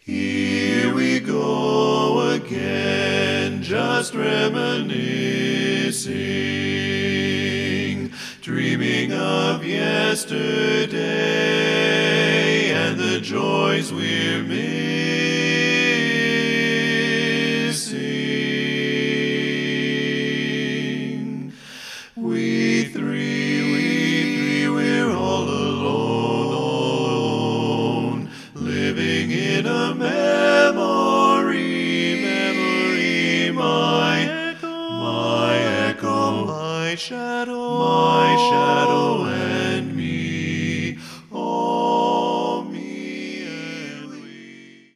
Here we go again, just reminiscing, dreaming of yesterday and the joys we're missing. We're all alone, living in a memory, my echo, my shadow